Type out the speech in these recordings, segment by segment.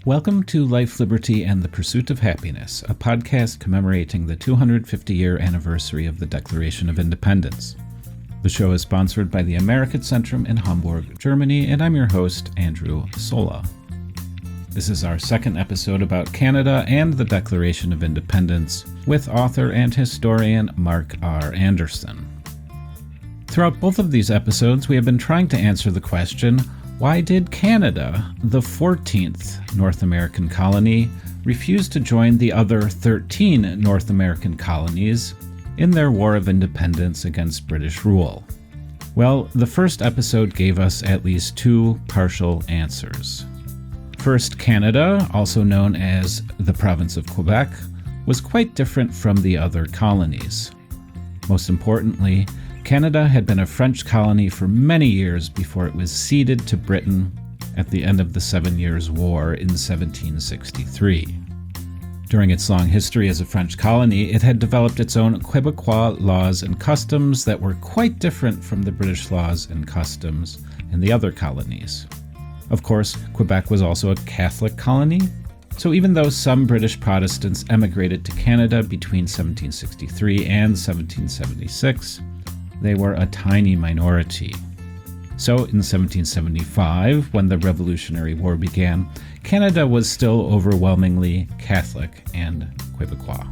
Welcome to Life, Liberty, and the Pursuit of Happiness, a podcast commemorating the 250-year anniversary of the Declaration of Independence. The show is sponsored by the American Centrum in Hamburg, Germany, and I'm your host, Andrew Sola. This is our second episode about Canada and the Declaration of Independence with author and historian Mark R. Anderson. Throughout both of these episodes, we have been trying to answer the question, why did Canada, the 14th North American colony, refuse to join the other 13 North American colonies in their War of Independence against British rule? Well, the first episode gave us at least two partial answers. First, Canada, also known as the province of Quebec, was quite different from the other colonies. Most importantly, Canada had been a French colony for many years before it was ceded to Britain at the end of the 7 Years' War in 1763. During its long history as a French colony, it had developed its own Quebecois laws and customs that were quite different from the British laws and customs in the other colonies. Of course, Quebec was also a Catholic colony, so even though some British Protestants emigrated to Canada between 1763 and 1776, they were a tiny minority. So in 1775, when the Revolutionary War began, Canada was still overwhelmingly Catholic and Quebecois.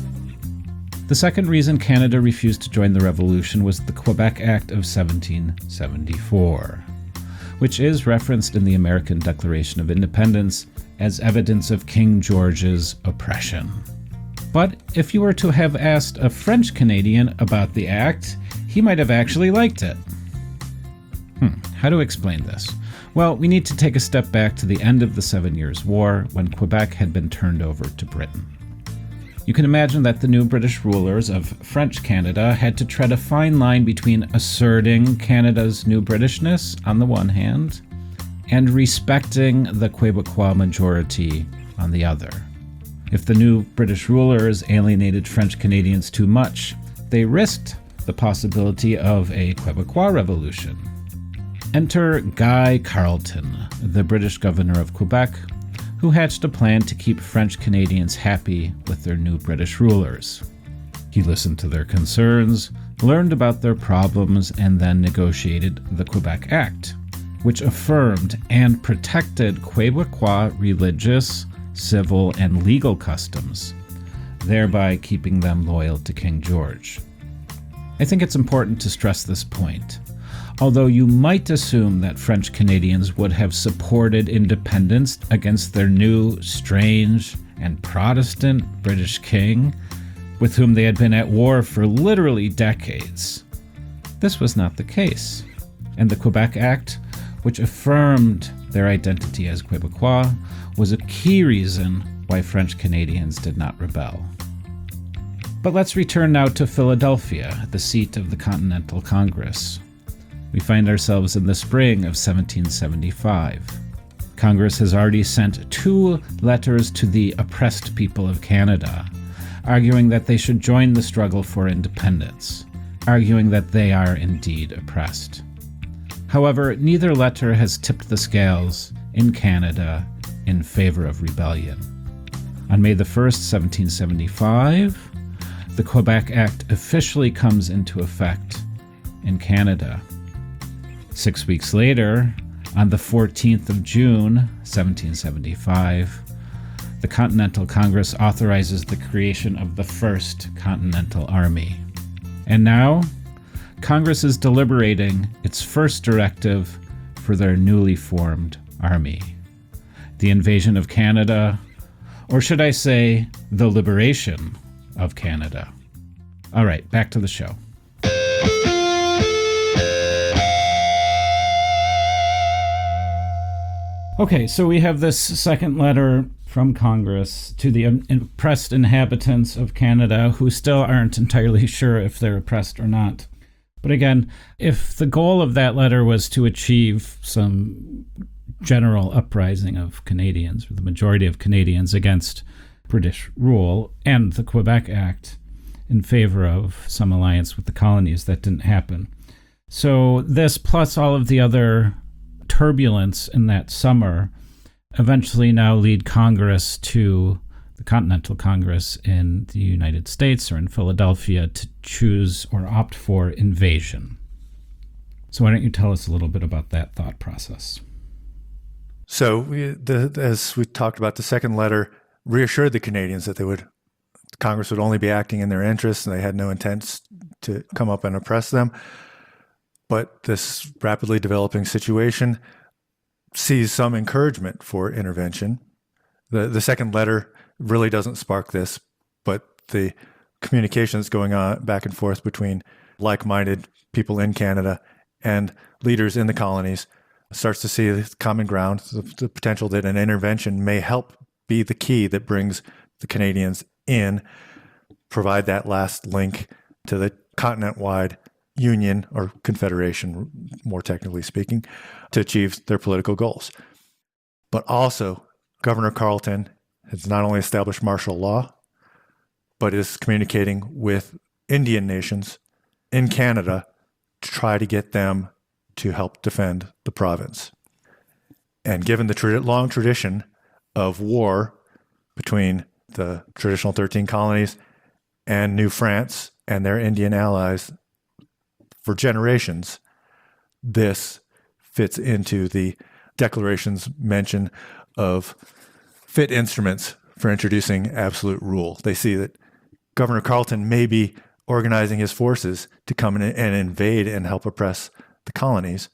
The second reason Canada refused to join the Revolution was the Quebec Act of 1774, which is referenced in the American Declaration of Independence as evidence of King George's oppression. But if you were to have asked a French Canadian about the act, he might have actually liked it. How to explain this? Well, we need to take a step back to the end of the 7 Years' War, when Quebec had been turned over to Britain. You can imagine that the new British rulers of French Canada had to tread a fine line between asserting Canada's new Britishness on the one hand, and respecting the Quebecois majority on the other. If the new British rulers alienated French Canadians too much, they risked the possibility of a Quebecois revolution. Enter Guy Carleton, the British governor of Quebec, who hatched a plan to keep French Canadians happy with their new British rulers. He listened to their concerns, learned about their problems, and then negotiated the Quebec Act, which affirmed and protected Quebecois religious, civil, and legal customs, thereby keeping them loyal to King George. I think it's important to stress this point. Although you might assume that French Canadians would have supported independence against their new, strange, and Protestant British king, with whom they had been at war for literally decades, this was not the case. And the Quebec Act, which affirmed their identity as Quebecois, was a key reason why French Canadians did not rebel. But let's return now to Philadelphia, the seat of the Continental Congress. We find ourselves in the spring of 1775. Congress has already sent 2 letters to the oppressed people of Canada, arguing that they should join the struggle for independence, arguing that they are indeed oppressed. However, neither letter has tipped the scales in Canada in favor of rebellion. On May the 1st, 1775, the Quebec Act officially comes into effect in Canada. 6 weeks later, on the 14th of June, 1775, the Continental Congress authorizes the creation of the First Continental Army. And now, Congress is deliberating its first directive for their newly formed army. The invasion of Canada, or should I say, the liberation of Canada. All right, back to the show. Okay, so we have this second letter from Congress to the oppressed inhabitants of Canada who still aren't entirely sure if they're oppressed or not. But again, if the goal of that letter was to achieve some general uprising of Canadians, or the majority of Canadians, against British rule and the Quebec Act in favor of some alliance with the colonies, that didn't happen. So this, plus all of the other turbulence in that summer, eventually now lead Congress to the Continental Congress in the United States or in Philadelphia to choose or opt for invasion. So why don't you tell us a little bit about that thought process? So as we talked about, the second letter reassured the Canadians that Congress would only be acting in their interests and they had no intent to come up and oppress them. But this rapidly developing situation sees some encouragement for intervention. The second letter really doesn't spark this, but the communication that's going on back and forth between like-minded people in Canada and leaders in the colonies starts to see the common ground, the potential that an intervention may help be the key that brings the Canadians in, provide that last link to the continent-wide union or confederation, more technically speaking, to achieve their political goals. But also, Governor Carleton has not only established martial law, but is communicating with Indian nations in Canada to try to get them to help defend the province. And given the long tradition of war between the traditional 13 colonies and New France and their Indian allies for generations, this fits into the Declaration's mention of fit instruments for introducing absolute rule. They see that Governor Carleton may be organizing his forces to come in and invade and help oppress the colonies,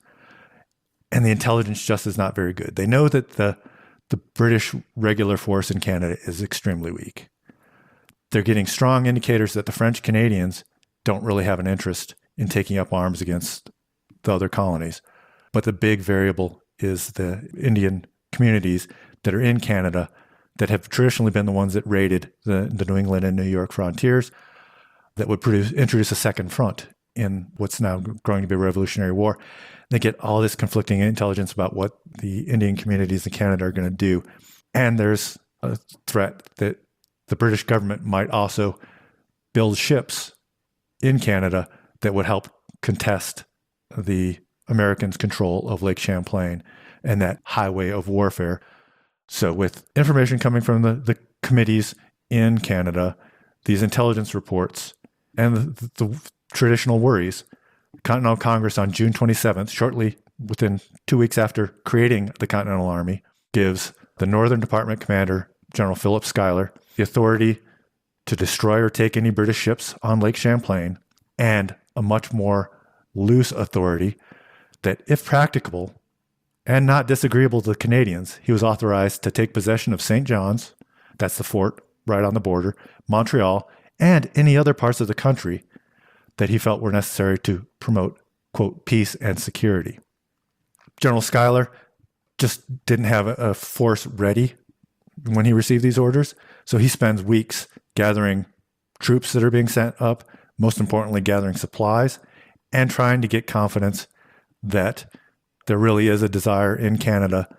and the intelligence just is not very good. They know that the British regular force in Canada is extremely weak. They're getting strong indicators that the French Canadians don't really have an interest in taking up arms against the other colonies. But the big variable is the Indian communities that are in Canada that have traditionally been the ones that raided the New England and New York frontiers that would introduce a second front in what's now going to be a Revolutionary War. They get all this conflicting intelligence about what the Indian communities in Canada are going to do. And there's a threat that the British government might also build ships in Canada that would help contest the Americans' control of Lake Champlain and that highway of warfare. So with information coming from the committees in Canada, these intelligence reports, and the traditional worries, Continental Congress on June 27th, shortly within 2 weeks after creating the Continental Army, gives the Northern Department Commander, General Philip Schuyler, the authority to destroy or take any British ships on Lake Champlain, and a much more loose authority that, if practicable and not disagreeable to the Canadians, he was authorized to take possession of St. John's, that's the fort right on the border, Montreal, and any other parts of the country that he felt were necessary to promote, quote, peace and security. General Schuyler just didn't have a force ready when he received these orders, so he spends weeks gathering troops that are being sent up, most importantly, gathering supplies, and trying to get confidence that there really is a desire in Canada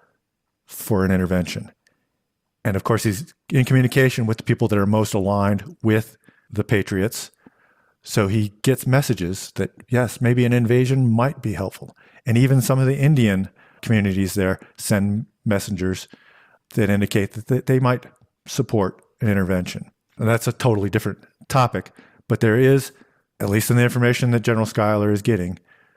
for an intervention. And of course, he's in communication with the people that are most aligned with the Patriots. So he gets messages that, yes, maybe an invasion might be helpful. And even some of the Indian communities there send messengers that indicate that they might support an intervention. And that's a totally different topic. But there is, at least in the information that General Schuyler is getting,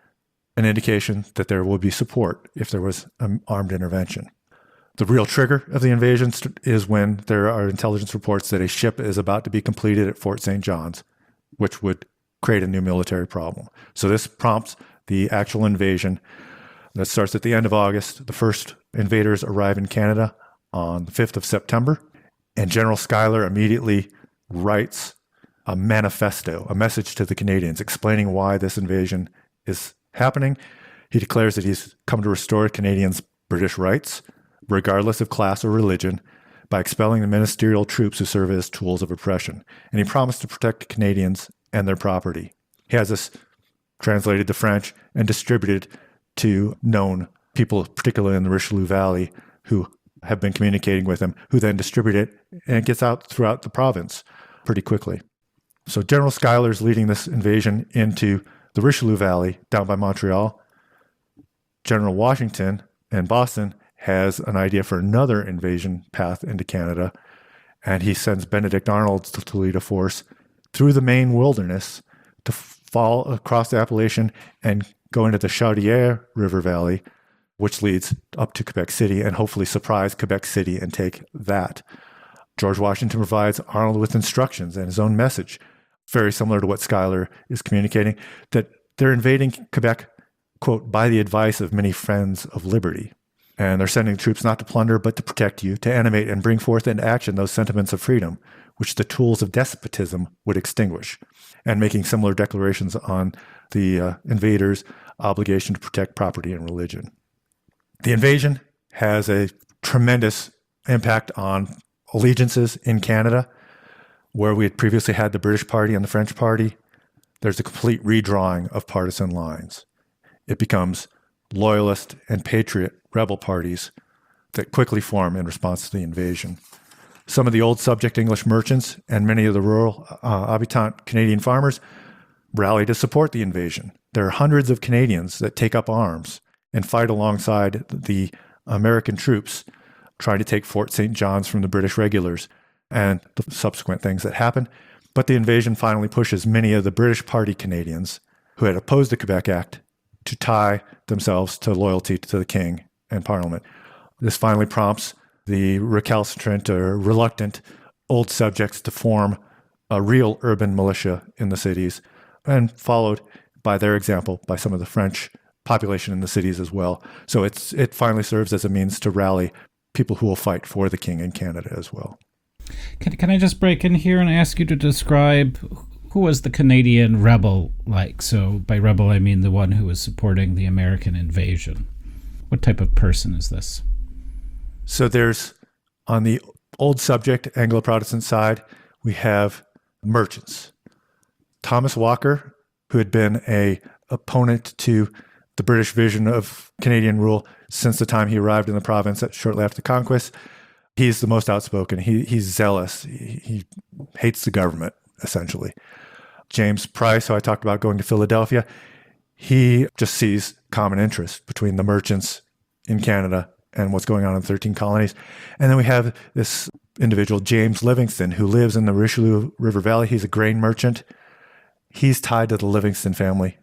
an indication that there will be support if there was an armed intervention. The real trigger of the invasion is when there are intelligence reports that a ship is about to be completed at Fort St. John's, which would create a new military problem. So this prompts the actual invasion that starts at the end of August. The first invaders arrive in Canada on the 5th of September, and General Schuyler immediately writes a manifesto, a message to the Canadians explaining why this invasion is happening. He declares that he's come to restore Canadians' British rights, regardless of class or religion, by expelling the ministerial troops who serve as tools of oppression. And he promised to protect Canadians and their property. He has this translated to French and distributed to known people, particularly in the Richelieu Valley, who have been communicating with him, who then distribute it, and it gets out throughout the province pretty quickly. So General Schuyler is leading this invasion into the Richelieu Valley down by Montreal. General Washington and Boston has an idea for another invasion path into Canada, and he sends Benedict Arnold to lead a force through the Maine wilderness to fall across the Appalachian and go into the Chaudière River Valley, which leads up to Quebec City, and hopefully surprise Quebec City and take that. George Washington provides Arnold with instructions and his own message, very similar to what Schuyler is communicating, that they're invading Quebec, quote, by the advice of many friends of liberty. And they're sending troops not to plunder, but to protect you, to animate and bring forth into action those sentiments of freedom, which the tools of despotism would extinguish, and making similar declarations on the invaders' obligation to protect property and religion. The invasion has a tremendous impact on allegiances in Canada, where we had previously had the British Party and the French Party. There's a complete redrawing of partisan lines. It becomes loyalist and patriot rebel parties that quickly form in response to the invasion. Some of the old subject English merchants and many of the rural habitant Canadian farmers rally to support the invasion. There are hundreds of Canadians that take up arms and fight alongside the American troops trying to take Fort St. John's from the British regulars and the subsequent things that happen. But the invasion finally pushes many of the British Party Canadians who had opposed the Quebec Act to tie themselves to loyalty to the King and Parliament. This finally prompts the recalcitrant or reluctant old subjects to form a real urban militia in the cities, and followed by their example by some of the French population in the cities as well. So it finally serves as a means to rally people who will fight for the King in Canada as well. Can I just break in here and ask you to describe who was the Canadian rebel like? So by rebel, I mean the one who was supporting the American invasion. What type of person is this? So there's, on the old subject Anglo-Protestant side, we have merchants. Thomas Walker, who had been an opponent to the British vision of Canadian rule since the time he arrived in the province shortly after the conquest. He's the most outspoken. He's zealous. He hates the government, essentially. James Price, who I talked about going to Philadelphia, he just sees common interest between the merchants in Canada and what's going on in the 13 colonies. And then we have this individual, James Livingston, who lives in the Richelieu River Valley. He's a grain merchant. He's tied to the Livingston family,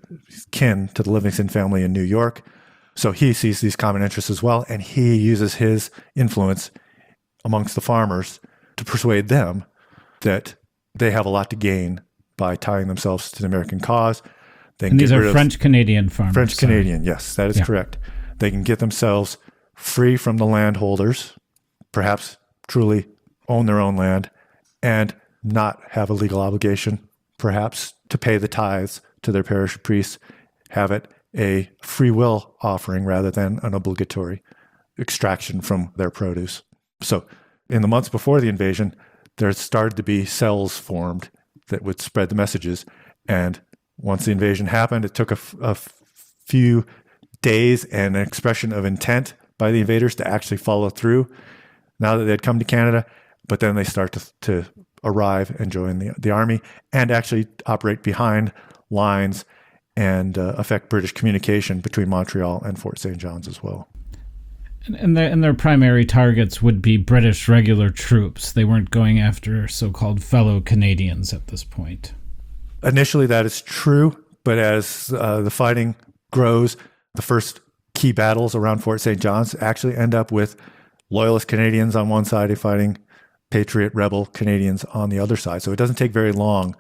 kin to the Livingston family in New York. So he sees these common interests as well, and he uses his influence amongst the farmers to persuade them that they have a lot to gain by tying themselves to the American cause. And these are French-Canadian farmers. French-Canadian, yes, that is correct. They can get themselves free from the landholders, perhaps truly own their own land, and not have a legal obligation, perhaps to pay the tithes to their parish priests, have it a free will offering rather than an obligatory extraction from their produce. So in the months before the invasion, there started to be cells formed that would spread the messages. And once the invasion happened, it took a few days and an expression of intent by the invaders to actually follow through now that they'd come to Canada. But then they start to arrive and join the army and actually operate behind lines and affect British communication between Montreal and Fort St. John's as well. And their primary targets would be British regular troops. They weren't going after so-called fellow Canadians at this point. Initially, that is true, but as the fighting grows, the first key battles around Fort St. John's actually end up with loyalist Canadians on one side fighting patriot rebel Canadians on the other side. So it doesn't take very long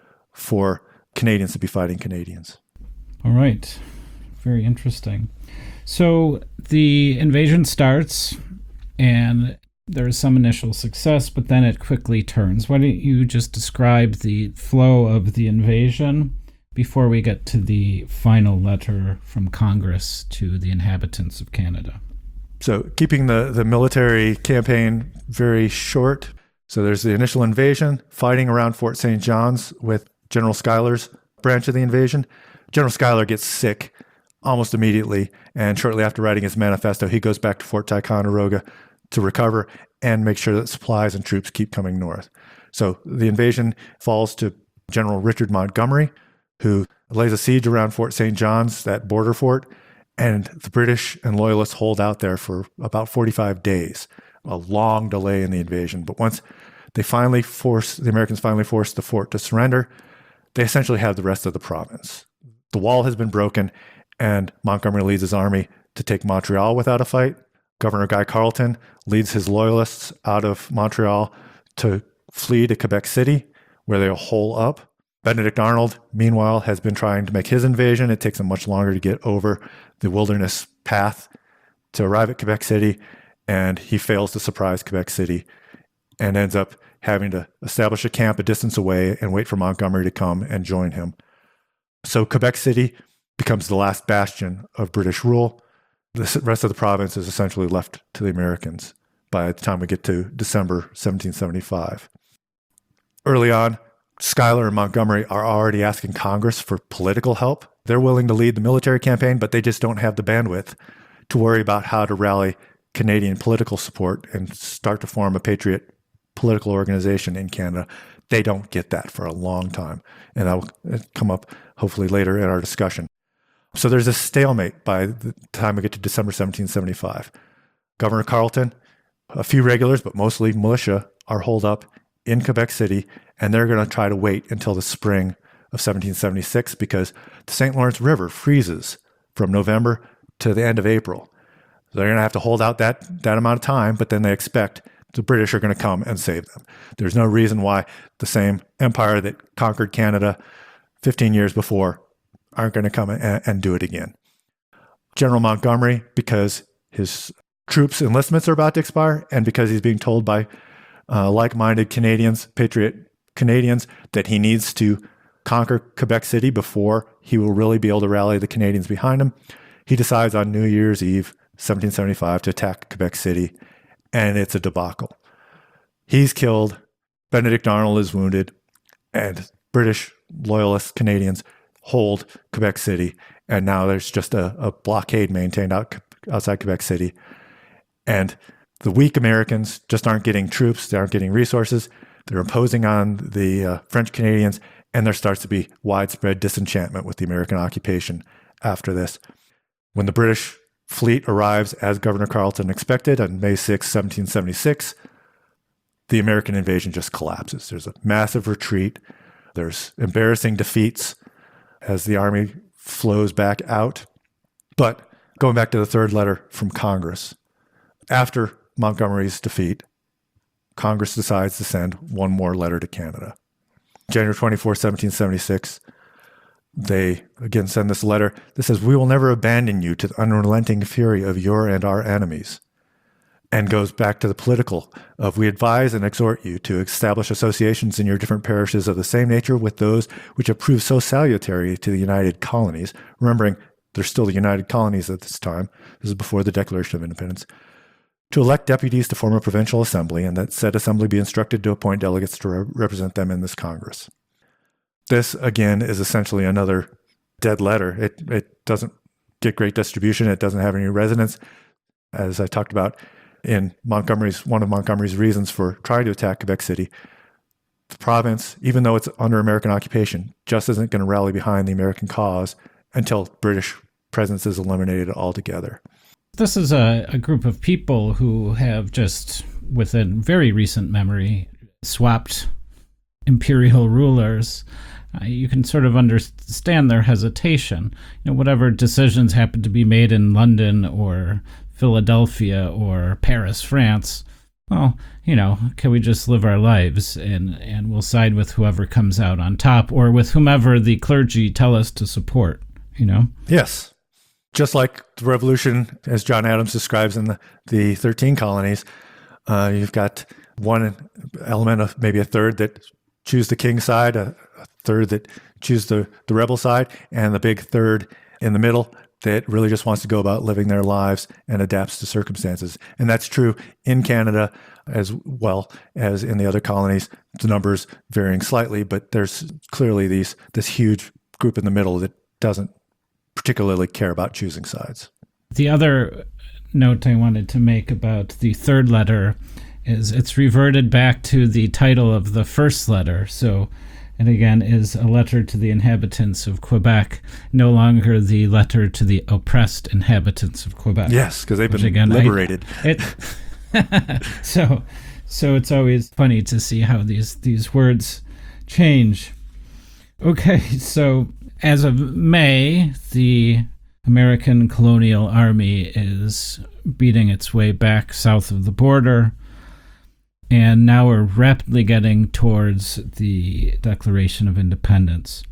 for Canadians to be fighting Canadians. All right. Very interesting. So the invasion starts and there is some initial success, but then it quickly turns. Why don't you just describe the flow of the invasion before we get to the final letter from Congress to the inhabitants of Canada? So keeping the military campaign very short. So there's the initial invasion, fighting around Fort St. John's with General Schuyler's branch of the invasion. General Schuyler gets sick almost immediately, and shortly after writing his manifesto, he goes back to Fort Ticonderoga to recover and make sure that supplies and troops keep coming north. So the invasion falls to General Richard Montgomery, who lays a siege around Fort St. John's, that border fort, And the British and Loyalists hold out there for about 45 days, a long delay in the invasion. But once the Americans finally force the fort to surrender, they essentially have the rest of the province. The wall has been broken, and Montgomery leads his army to take Montreal without a fight. Governor Guy Carleton leads his Loyalists out of Montreal to flee to Quebec City, where they'll hole up. Benedict Arnold, meanwhile, has been trying to make his invasion. It takes him much longer to get over the wilderness path to arrive at Quebec City, and he fails to surprise Quebec City and ends up having to establish a camp a distance away and wait for Montgomery to come and join him. So Quebec City becomes the last bastion of British rule. The rest of the province is essentially left to the Americans by the time we get to December 1775. Early on, Schuyler and Montgomery are already asking Congress for political help. They're willing to lead the military campaign, but they just don't have the bandwidth to worry about how to rally Canadian political support and start to form a patriot political organization in Canada. They don't get that for a long time. And that will come up hopefully later in our discussion. So there's a stalemate by the time we get to December 1775. Governor Carleton, a few regulars, but mostly militia, are holed up in Quebec City, and they're going to try to wait until the spring of 1776 because the St. Lawrence River freezes from November to the end of April. So they're going to have to hold out that amount of time, but then they expect the British are going to come and save them. There's no reason why the same empire that conquered Canada 15 years before aren't going to come and do it again. General Montgomery, because his troops' enlistments are about to expire, and because he's being told by like-minded Canadians, patriot Canadians, that he needs to conquer Quebec City before he will really be able to rally the Canadians behind him, he decides on New Year's Eve, 1775, to attack Quebec City, and it's a debacle. He's killed, Benedict Arnold is wounded, and British Loyalist Canadians hold Quebec City, and now there's just a blockade maintained outside Quebec City. And the weak Americans just aren't getting troops, they aren't getting resources, they're imposing on the French Canadians, and there starts to be widespread disenchantment with the American occupation after this. When the British fleet arrives as Governor Carleton expected on May 6, 1776, the American invasion just collapses. There's a massive retreat. There's embarrassing defeats as the army flows back out. But going back to the third letter from Congress, after Montgomery's defeat, Congress decides to send one more letter to Canada. January 24, 1776, they again send this letter that says, "We will never abandon you to the unrelenting fury of your and our enemies," and goes back to the political of, "We advise and exhort you to establish associations in your different parishes of the same nature with those which have proved so salutary to the United Colonies," remembering they're still the United Colonies at this time. This is before the Declaration of Independence. "To elect deputies to form a provincial assembly, and that said assembly be instructed to appoint delegates to represent them in this Congress." This, again, is essentially another dead letter. It doesn't get great distribution. It doesn't have any resonance. As I talked about in one of Montgomery's reasons for trying to attack Quebec City, the province, even though it's under American occupation, just isn't going to rally behind the American cause until British presence is eliminated altogether. This is a group of people who have just, within very recent memory, swapped imperial rulers. You can sort of understand their hesitation. Whatever decisions happen to be made in London or Philadelphia or Paris, France, well, can we just live our lives and we'll side with whoever comes out on top or with whomever the clergy tell us to support, Yes. Just like the revolution, as John Adams describes in the 13 colonies, you've got one element of maybe a third that choose the king's side, a third that choose the rebel side, and the big third in the middle that really just wants to go about living their lives and adapts to circumstances. And that's true in Canada as well as in the other colonies, the numbers varying slightly, but there's clearly this huge group in the middle that doesn't particularly care about choosing sides. The other note I wanted to make about the third letter is it's reverted back to the title of the first letter. So and again is a letter to the inhabitants of Quebec, no longer the letter to the oppressed inhabitants of Quebec. Yes, because they've been liberated. So it's always funny to see how these words change. Okay, so as of May, the American colonial army is beating its way back south of the border, and now we're rapidly getting towards the Declaration of Independence.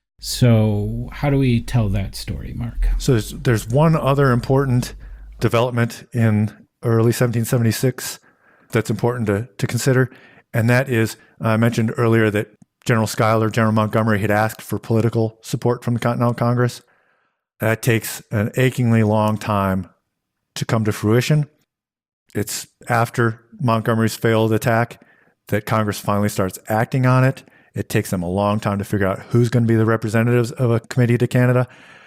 So how do we tell that story, Mark? So there's one other important development in early 1776 that's important to consider, and that is, I mentioned earlier that General Schuyler, General Montgomery had asked for political support from the Continental Congress. That takes an achingly long time to come to fruition. It's after Montgomery's failed attack that Congress finally starts acting on it. It takes them a long time to figure out who's going to be the representatives of a committee to Canada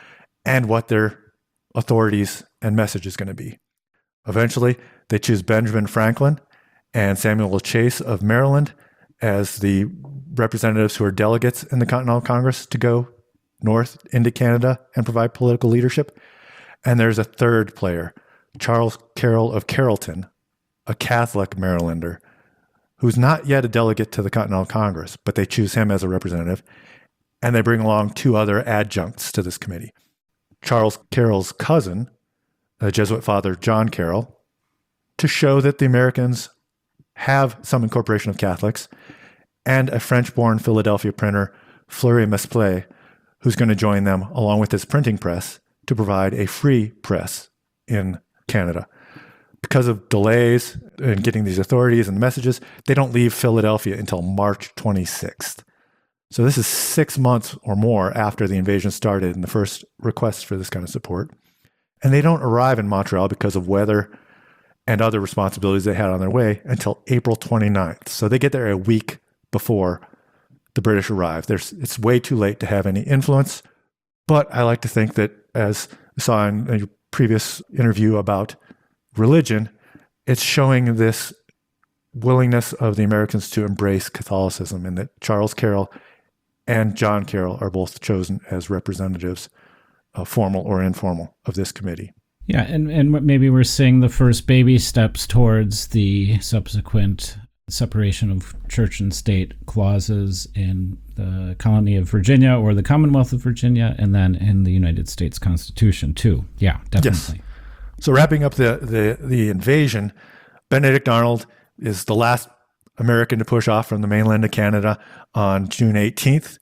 and what their authorities and message is going to be. Eventually, they choose Benjamin Franklin and Samuel Chase of Maryland as the representatives who are delegates in the Continental Congress to go north into Canada and provide political leadership. And there's a third player, Charles Carroll of Carrollton, a Catholic Marylander, who's not yet a delegate to the Continental Congress, but they choose him as a representative. And they bring along two other adjuncts to this committee. Charles Carroll's cousin, the Jesuit father John Carroll, to show that the Americans have some incorporation of Catholics, and a French-born Philadelphia printer, Fleury Mesplet, who's going to join them along with his printing press to provide a free press in Canada. Because of delays in getting these authorities and messages, they don't leave Philadelphia until March 26th. So this is 6 months or more after the invasion started and the first requests for this kind of support. And they don't arrive in Montreal because of weather and other responsibilities they had on their way until April 29th. So they get there a week before the British arrive. It's way too late to have any influence. But I like to think that, as we saw in a previous interview about religion, it's showing this willingness of the Americans to embrace Catholicism, and that Charles Carroll and John Carroll are both chosen as representatives, formal or informal, of this committee. Yeah, and maybe we're seeing the first baby steps towards the subsequent separation of church and state clauses in the colony of Virginia or the Commonwealth of Virginia, and then in the United States Constitution too. Yeah, definitely. Yes. So wrapping up the invasion, Benedict Arnold is the last American to push off from the mainland to Canada on June 18th.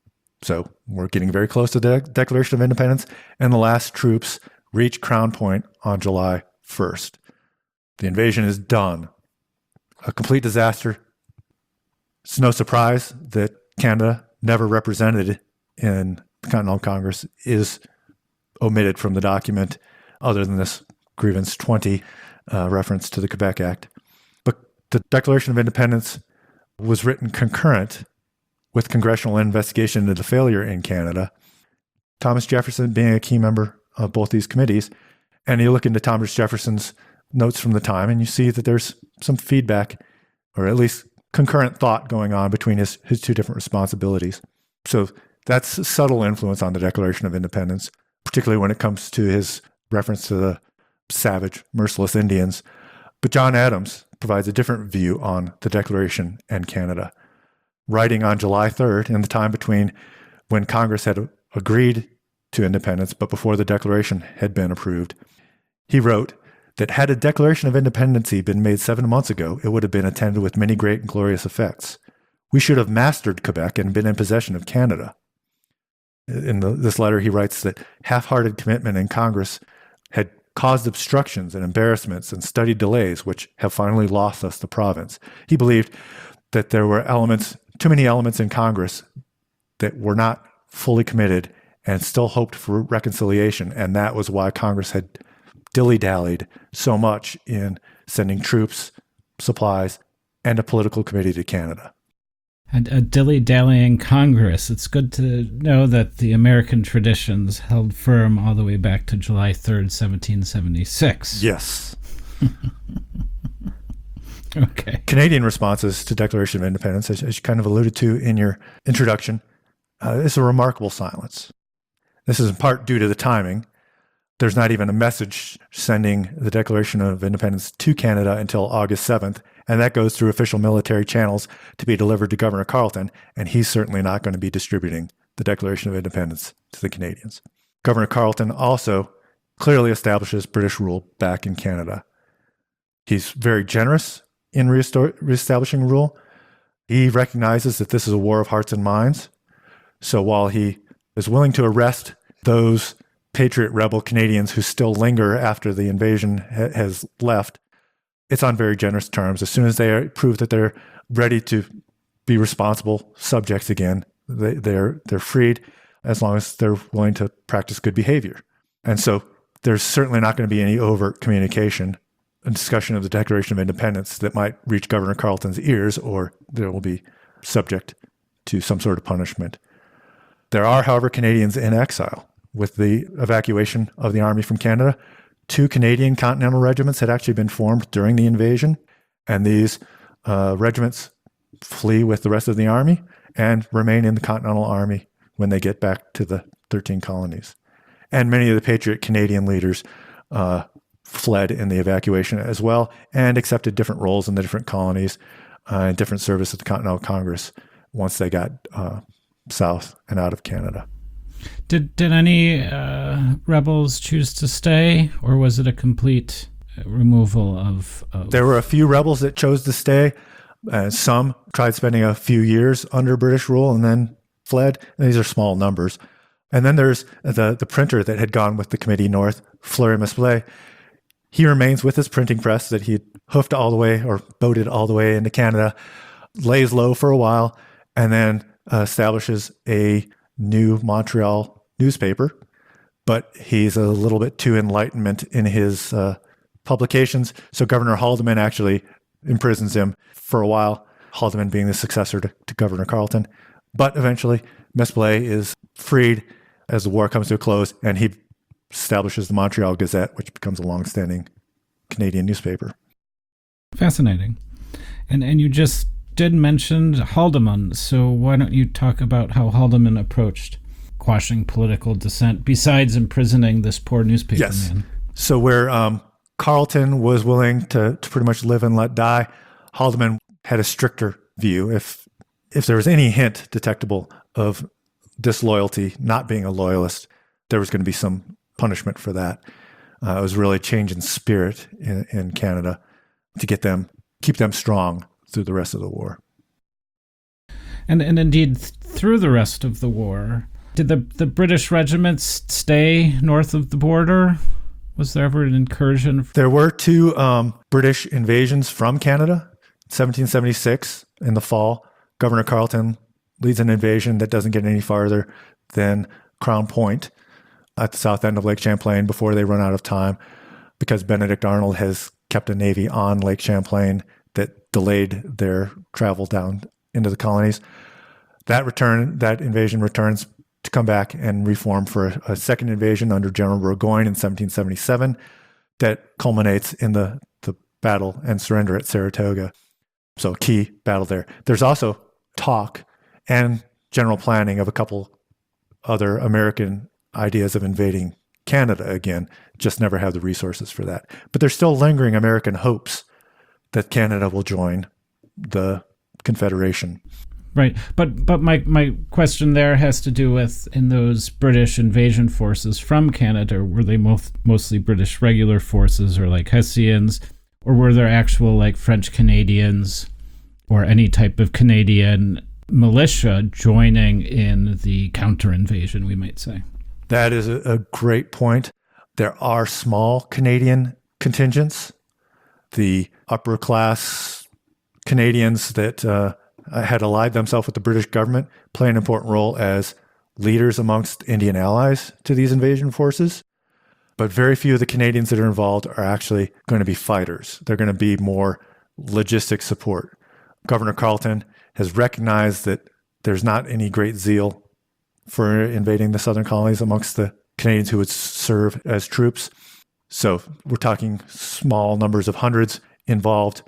So we're getting very close to the Declaration of Independence, and the last troops reach Crown Point on July 1st. The invasion is done. A complete disaster. It's no surprise that Canada, never represented in the Continental Congress, is omitted from the document, other than this Grievance 20 reference to the Quebec Act. But the Declaration of Independence was written concurrent with congressional investigation into the failure in Canada, Thomas Jefferson being a key member of both these committees. And you look into Thomas Jefferson's notes from the time, and you see that there's some feedback, or at least concurrent thought going on between his two different responsibilities. So that's a subtle influence on the Declaration of Independence, particularly when it comes to his reference to the savage, merciless Indians. But John Adams provides a different view on the Declaration and Canada. Writing on July 3rd, in the time between when Congress had agreed to independence, but before the Declaration had been approved, he wrote that had a Declaration of Independence been made 7 months ago, it would have been attended with many great and glorious effects. We should have mastered Quebec and been in possession of Canada. In this letter, he writes that half-hearted commitment in Congress had caused obstructions and embarrassments and studied delays, which have finally lost us the province. He believed that there were too many elements in Congress that were not fully committed and still hoped for reconciliation, and that was why Congress had dilly-dallied so much in sending troops, supplies, and a political committee to Canada. And a dilly-dallying Congress. It's good to know that the American traditions held firm all the way back to July 3rd, 1776. Yes. Okay. Canadian responses to Declaration of Independence, as you kind of alluded to in your introduction, is a remarkable silence. This is in part due to the timing. There's not even a message sending the Declaration of Independence to Canada until August 7th, and that goes through official military channels to be delivered to Governor Carleton, and he's certainly not going to be distributing the Declaration of Independence to the Canadians. Governor Carleton also clearly establishes British rule back in Canada. He's very generous in reestablishing rule. He recognizes that this is a war of hearts and minds. So while he is willing to arrest those patriot rebel Canadians who still linger after the invasion has left, it's on very generous terms. As soon as they prove that they're ready to be responsible subjects again, they're freed, as long as they're willing to practice good behavior. And so there's certainly not going to be any overt communication and discussion of the Declaration of Independence that might reach Governor Carleton's ears, or there will be subject to some sort of punishment. There are, however, Canadians in exile. With the evacuation of the army from Canada, 2 Canadian Continental regiments had actually been formed during the invasion, and these regiments flee with the rest of the army and remain in the Continental Army when they get back to the 13 colonies. And many of the Patriot Canadian leaders fled in the evacuation as well and accepted different roles in the different colonies and different service at the Continental Congress once they got south and out of Canada. Did any rebels choose to stay, or was it a complete removal of... There were a few rebels that chose to stay. Some tried spending a few years under British rule and then fled. And these are small numbers. And then there's the printer that had gone with the Committee North, Fleury Mesplet. He remains with his printing press that he hoofed all the way or boated all the way into Canada, lays low for a while, and then establishes a new Montreal newspaper. But he's a little bit too enlightenment in his publications. So Governor Haldimand actually imprisons him for a while, Haldimand being the successor to Governor Carleton. But eventually, Mesplet is freed as the war comes to a close, and he establishes the Montreal Gazette, which becomes a long-standing Canadian newspaper. Fascinating. And you just did mention Haldimand, so why don't you talk about how Haldimand approached quashing political dissent, besides imprisoning this poor newspaper man? So where Carleton was willing to pretty much live and let die, Haldimand had a stricter view. If there was any hint detectable of disloyalty, not being a loyalist, there was going to be some punishment for that. It was really a change in spirit in Canada to keep them strong through the rest of the war. And indeed, through the rest of the war, did the British regiments stay north of the border? Was there ever an incursion? There were 2 British invasions from Canada. 1776 in the fall, Governor Carleton leads an invasion that doesn't get any farther than Crown Point at the south end of Lake Champlain before they run out of time, because Benedict Arnold has kept a navy on Lake Champlain that delayed their travel down into the colonies. That invasion returns to come back and reform for a second invasion under General Burgoyne in 1777 that culminates in the battle and surrender at Saratoga. So key battle there. There's also talk and general planning of a couple other American ideas of invading Canada again, just never have the resources for that. But there's still lingering American hopes that Canada will join the Confederation. Right. But my question there has to do with, in those British invasion forces from Canada, were they mostly British regular forces or like Hessians, or were there actual like French Canadians or any type of Canadian militia joining in the counter-invasion, we might say? That is a great point. There are small Canadian contingents. The upper class Canadians that had allied themselves with the British government play an important role as leaders amongst Indian allies to these invasion forces. But very few of the Canadians that are involved are actually going to be fighters. They're going to be more logistic support. Governor Carleton has recognized that there's not any great zeal for invading the southern colonies amongst the Canadians who would serve as troops. So we're talking small numbers of hundreds involved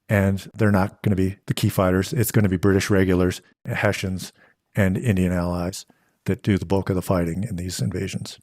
and they're not going to be the key fighters. It's going to be British regulars, Hessians, and Indian allies that do the bulk of the fighting in these invasions.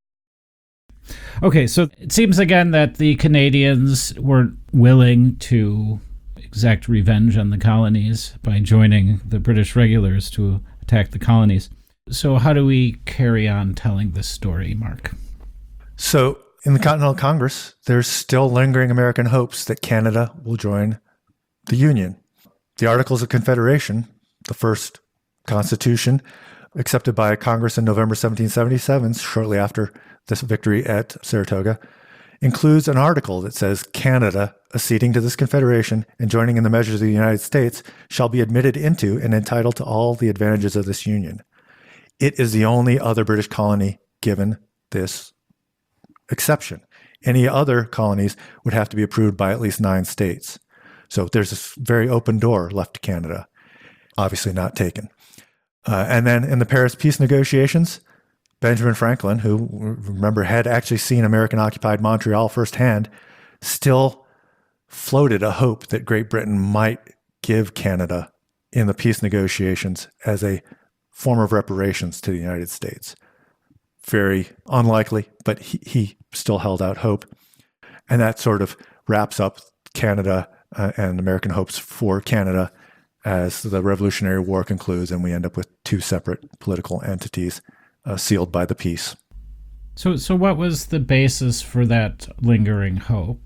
Okay, so it seems again that the Canadians weren't willing to exact revenge on the colonies by joining the British regulars to attack the colonies. So how do we carry on telling this story, Mark? So in the Continental Congress, there's still lingering American hopes that Canada will join the Union. The Articles of Confederation, the first constitution accepted by Congress in November 1777, shortly after this victory at Saratoga, includes an article that says Canada, acceding to this confederation and joining in the measures of the United States, shall be admitted into and entitled to all the advantages of this union. It is the only other British colony given this exception. Any other colonies would have to be approved by at least 9 states. So there's this very open door left to Canada, obviously not taken. And then in the Paris peace negotiations, Benjamin Franklin, who, remember, had actually seen American-occupied Montreal firsthand, still floated a hope that Great Britain might give Canada in the peace negotiations as a form of reparations to the United States. Very unlikely, but he still held out hope. And that sort of wraps up Canada and American hopes for Canada as the Revolutionary War concludes, and we end up with 2 separate political entities sealed by the peace. So what was the basis for that lingering hope?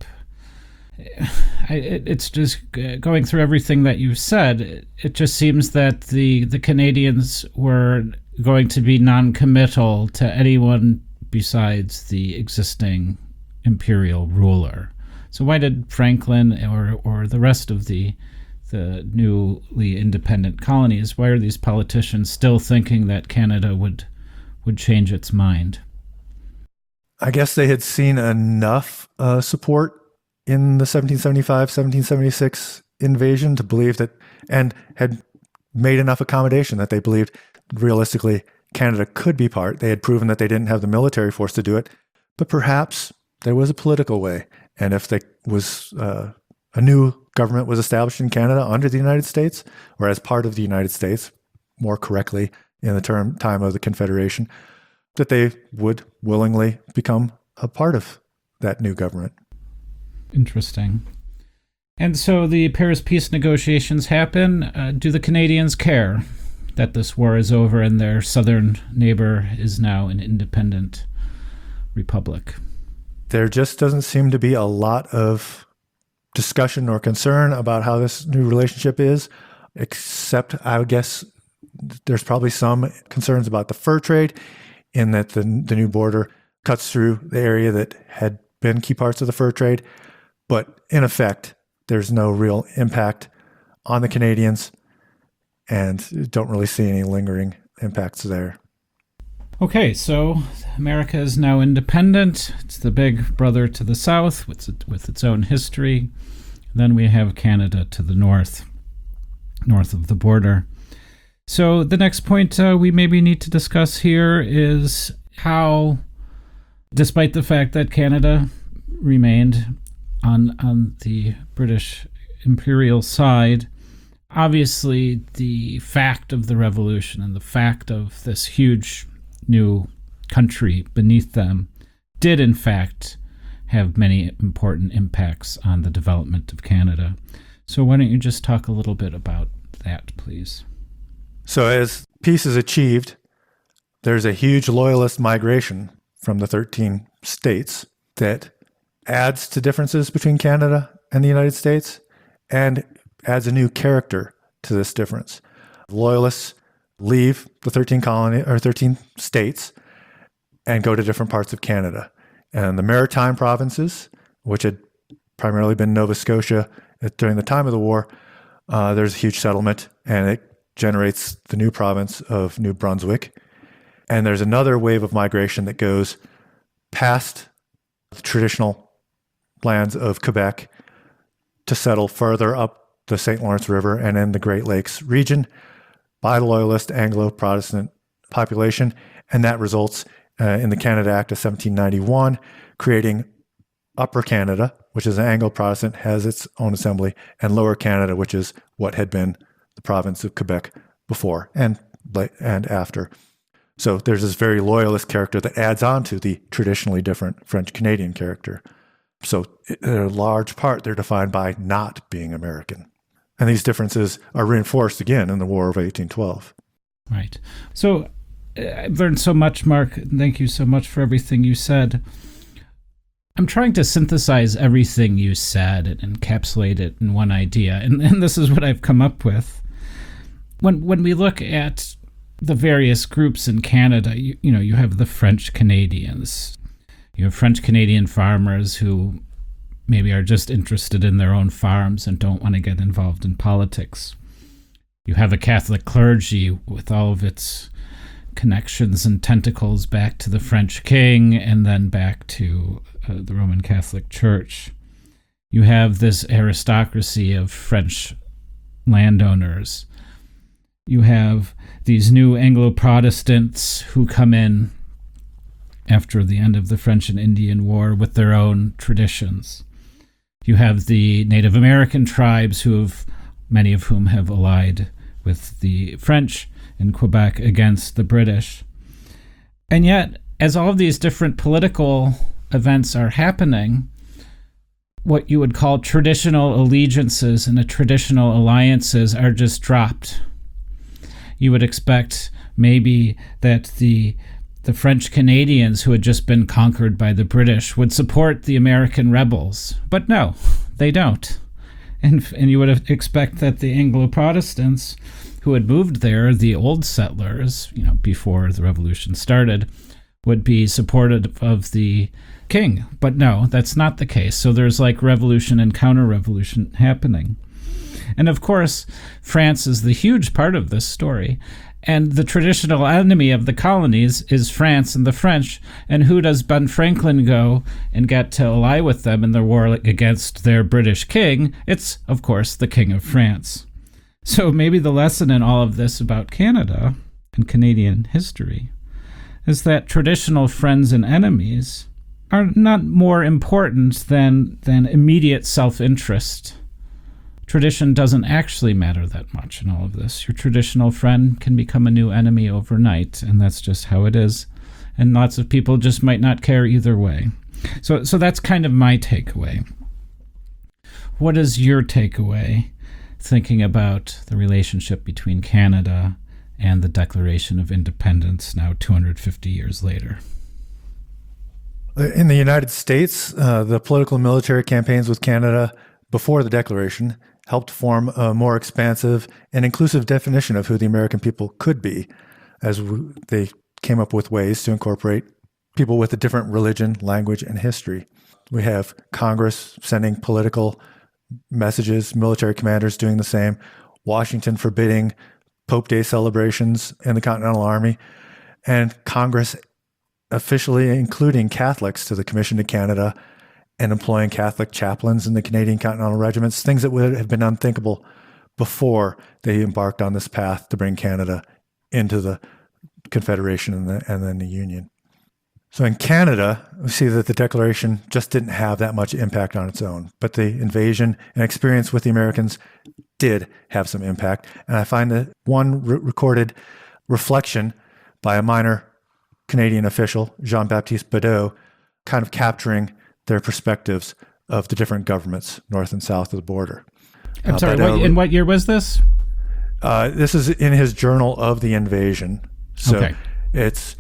It's just going through everything that you've said. It just seems that the Canadians were going to be non-committal to anyone besides the existing imperial ruler. So why did Franklin or the rest of the newly independent colonies, why are these politicians still thinking that Canada would change its mind? I guess they had seen enough support in the 1775-1776 invasion to believe that, and had made enough accommodation that they believed realistically Canada could be part. They had proven that they didn't have the military force to do it, but perhaps there was a political way. And if there was a new government was established in Canada under the United States, or as part of the United States, more correctly in the time of the Confederation, that they would willingly become a part of that new government. Interesting. And so the Paris peace negotiations happen. Do the Canadians care that this war is over and their southern neighbor is now an independent republic? There just doesn't seem to be a lot of discussion or concern about how this new relationship is, except I would guess there's probably some concerns about the fur trade, in that the new border cuts through the area that had been key parts of the fur trade. But in effect, there's no real impact on the Canadians, and don't really see any lingering impacts there. Okay, so America is now independent. It's the big brother to the south with its own history. Then we have Canada to the north of the border. So the next point we maybe need to discuss here is how, despite the fact that Canada remained on the British imperial side, obviously the fact of the revolution and the fact of this huge new country beneath them did in fact have many important impacts on the development of Canada. So why don't you just talk a little bit about that, please? So as peace is achieved, there's a huge loyalist migration from the 13 states that adds to differences between Canada and the United States and adds a new character to this difference. Loyalists leave the 13 states and go to different parts of Canada. And the Maritime provinces, which had primarily been Nova Scotia during the time of the war, there's a huge settlement, and it generates the new province of New Brunswick. And there's another wave of migration that goes past the traditional lands of Quebec to settle further up the St. Lawrence River and in the Great Lakes region by the Loyalist Anglo-Protestant population. And that results in the Canada Act of 1791, creating Upper Canada, which is an Anglo-Protestant, has its own assembly, and Lower Canada, which is what had been the province of Quebec before and after. So there's this very loyalist character that adds on to the traditionally different French-Canadian character. So in a large part, they're defined by not being American. And these differences are reinforced again in the War of 1812. Right. So I've learned so much, Mark. Thank you so much for everything you said. I'm trying to synthesize everything you said and encapsulate it in one idea. And this is what I've come up with. When we look at the various groups in Canada, you have the French Canadians. You have French Canadian farmers who maybe are just interested in their own farms and don't want to get involved in politics. You have a Catholic clergy with all of its connections and tentacles back to the French king and then back to the Roman Catholic Church. You have this aristocracy of French landowners. You have these new Anglo-Protestants who come in after the end of the French and Indian War with their own traditions. You have the Native American tribes many of whom have allied with the French in Quebec against the British. And yet, as all of these different political events are happening, what you would call traditional allegiances and traditional alliances are just dropped. You would expect maybe that the French Canadians who had just been conquered by the British would support the American rebels. But no, they don't. And you would expect that the Anglo-Protestants who had moved there, the old settlers, before the revolution started, would be supportive of the king. But no, that's not the case. So there's like revolution and counter-revolution happening. And of course, France is the huge part of this story. And the traditional enemy of the colonies is France and the French. And who does Ben Franklin go and get to ally with them in their war against their British king? It's, of course, the King of France. So maybe the lesson in all of this about Canada and Canadian history is that traditional friends and enemies are not more important than immediate self-interest. Tradition doesn't actually matter that much in all of this. Your traditional friend can become a new enemy overnight, and that's just how it is. And lots of people just might not care either way. So that's kind of my takeaway. What is your takeaway thinking about the relationship between Canada and the Declaration of Independence now 250 years later? In the United States, the political and military campaigns with Canada before the Declaration helped form a more expansive and inclusive definition of who the American people could be, as they came up with ways to incorporate people with a different religion, language, and history. We have Congress sending political messages, military commanders doing the same, Washington forbidding Pope Day celebrations in the Continental Army, and Congress officially including Catholics to the Commission to Canada and employing Catholic chaplains in the Canadian Continental Regiments, things that would have been unthinkable before they embarked on this path to bring Canada into the Confederation and then the Union. So in Canada, we see that the Declaration just didn't have that much impact on its own, but the invasion and experience with the Americans did have some impact. And I find that one recorded reflection by a minor Canadian official, Jean-Baptiste Bedeau, kind of capturing their perspectives of the different governments north and south of the border. I'm sorry, in what year was this? This is in his Journal of the Invasion. So okay. It's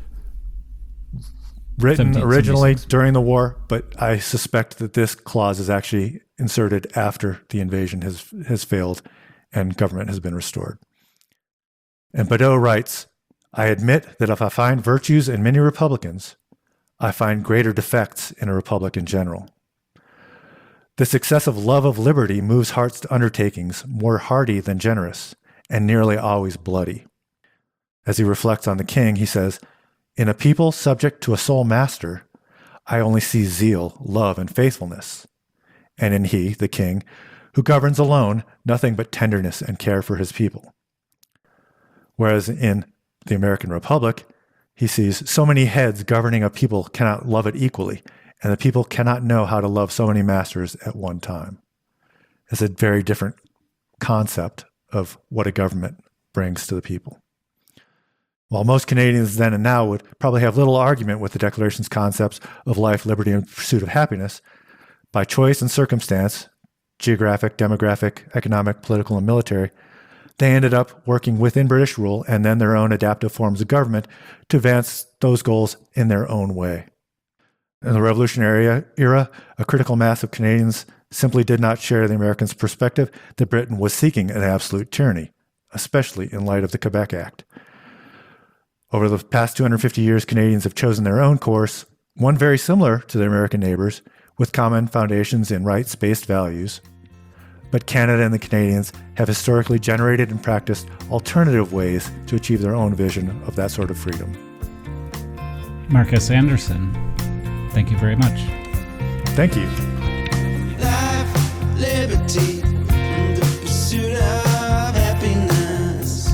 written originally during the war, but I suspect that this clause is actually inserted after the invasion has failed and government has been restored. And Bedeau writes, "I admit that if I find virtues in many Republicans, I find greater defects in a republic in general. This excessive love of liberty moves hearts to undertakings more hardy than generous, and nearly always bloody." As he reflects on the king, he says, "In a people subject to a sole master, I only see zeal, love, and faithfulness. And in he, the king, who governs alone, nothing but tenderness and care for his people. Whereas in the American Republic, he sees so many heads governing a people cannot love it equally, and the people cannot know how to love so many masters at one time. It's a very different concept of what a government brings to the people. While most Canadians then and now would probably have little argument with the Declaration's concepts of life, liberty, and pursuit of happiness, by choice and circumstance, geographic, demographic, economic, political, and military, they ended up working within British rule and then their own adaptive forms of government to advance those goals in their own way. In the Revolutionary era, a critical mass of Canadians simply did not share the Americans' perspective that Britain was seeking an absolute tyranny, especially in light of the Quebec Act. Over the past 250 years, Canadians have chosen their own course, one very similar to their American neighbors, with common foundations in rights-based values. But Canada and the Canadians have historically generated and practiced alternative ways to achieve their own vision of that sort of freedom. Marcus Anderson, thank you very much. Thank you. Life, liberty, the pursuit of happiness.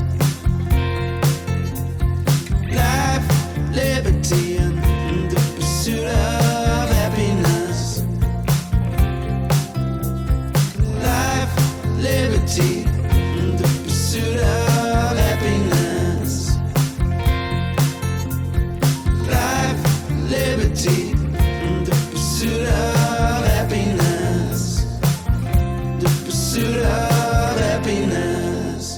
Life, liberty, and the pursuit of happiness. Life, liberty, and the pursuit of happiness. Life, liberty, and the pursuit of happiness. The pursuit of happiness.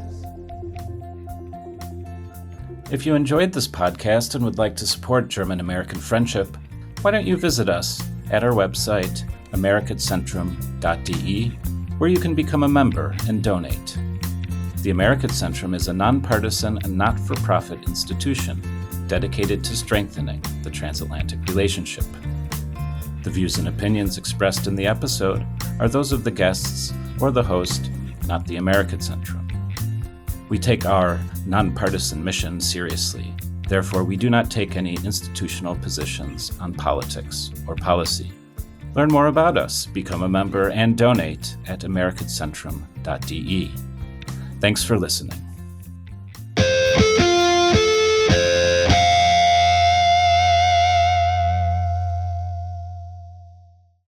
If you enjoyed this podcast and would like to support German-American friendship, why don't you visit us at our website, americatcentrum.de, where you can become a member and donate. The American Centrum is a nonpartisan and not-for-profit institution dedicated to strengthening the transatlantic relationship. The views and opinions expressed in the episode are those of the guests or the host, not the American Centrum. We take our nonpartisan mission seriously. Therefore, we do not take any institutional positions on politics or policy. Learn more about us, become a member, and donate at americatcentrum.de. Thanks for listening.